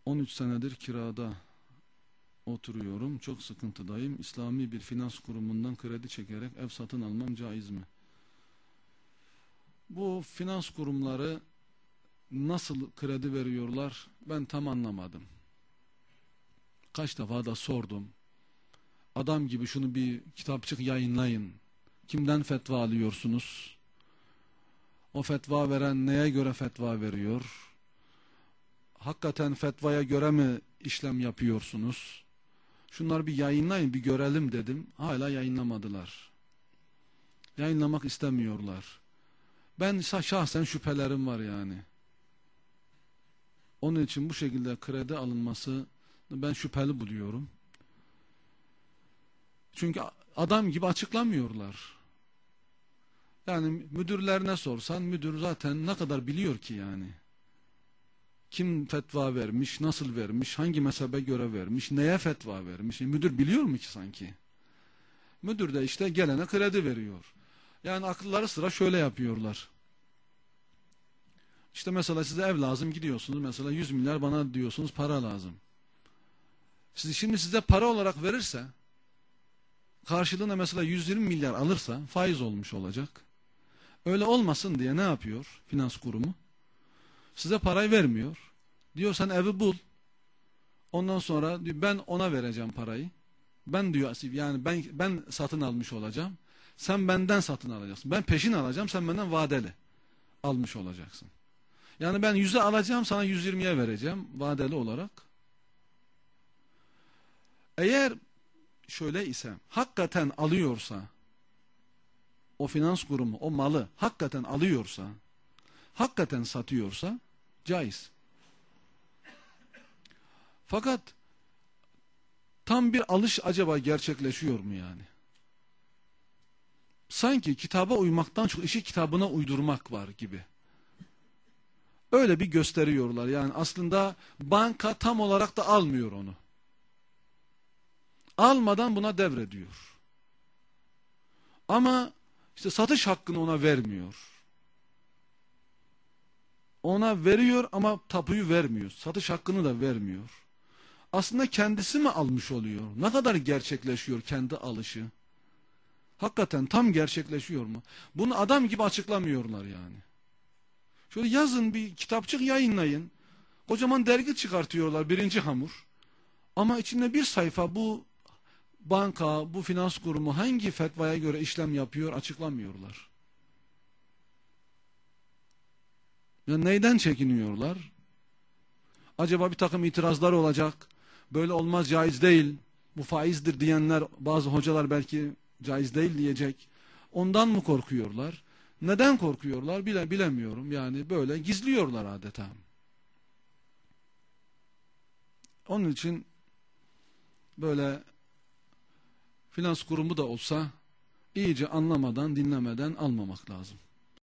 13 senedir kirada oturuyorum. Çok sıkıntıdayım. İslami bir finans kurumundan kredi çekerek ev satın almam caiz mi? Bu finans kurumları nasıl kredi veriyorlar ben tam anlamadım. Kaç defa da sordum. Adam gibi şunu bir kitapçık yayınlayın. Kimden fetva alıyorsunuz? O fetva veren neye göre fetva veriyor? Hakikaten fetvaya göre mi işlem yapıyorsunuz? Şunları bir yayınlayın, bir görelim dedim. Hala yayınlamadılar. Yayınlamak istemiyorlar. Ben şahsen şüphelerim var yani. Onun için bu şekilde kredi alınması ben şüpheli buluyorum. Çünkü adam gibi açıklamıyorlar. Yani müdürlerine sorsan müdür zaten ne kadar biliyor ki yani. Kim fetva vermiş, nasıl vermiş, hangi mezhebe göre vermiş, neye fetva vermiş. Müdür biliyor mu ki sanki? Müdür de işte gelene kredi veriyor. Yani akılları sıra şöyle yapıyorlar. İşte mesela size ev lazım gidiyorsunuz. Mesela 100 milyar bana diyorsunuz para lazım. Şimdi size para olarak verirse karşılığında mesela 120 milyar alırsa faiz olmuş olacak. Öyle olmasın diye ne yapıyor finans kurumu? Size parayı vermiyor. Diyor sen evi bul. Ondan sonra diyor, ben ona vereceğim parayı. Ben diyor yani ben satın almış olacağım. Sen benden satın alacaksın. Ben peşin alacağım, sen benden vadeli almış olacaksın. Yani ben 100'e alacağım, sana 120'ye vereceğim vadeli olarak. Eğer şöyle ise hakikaten alıyorsa o finans kurumu o malı hakikaten alıyorsa, hakikaten satıyorsa caiz. Fakat tam bir alış acaba gerçekleşiyor mu yani? Sanki kitaba uymaktan çok işi kitabına uydurmak var gibi. Öyle bir gösteriyorlar. Yani aslında banka tam olarak da almıyor onu. Almadan buna devrediyor. Ama işte satış hakkını ona vermiyor. Ona veriyor ama tapuyu vermiyor. Satış hakkını da vermiyor. Aslında kendisi mi almış oluyor? Ne kadar gerçekleşiyor kendi alışı? Hakikaten tam gerçekleşiyor mu? Bunu adam gibi açıklamıyorlar yani. Şöyle yazın bir kitapçık yayınlayın. Kocaman dergi çıkartıyorlar birinci hamur. Ama içinde bir sayfa bu banka, bu finans kurumu hangi fetvaya göre işlem yapıyor açıklamıyorlar. Ya neyden çekiniyorlar? Acaba bir takım itirazlar olacak. Böyle olmaz, caiz değil. Bu faizdir diyenler, bazı hocalar belki caiz değil diyecek. Ondan mı korkuyorlar? Neden korkuyorlar? Bilemiyorum. Yani böyle gizliyorlar adeta. Onun için böyle finans kurumu da olsa iyice anlamadan, dinlemeden almamak lazım.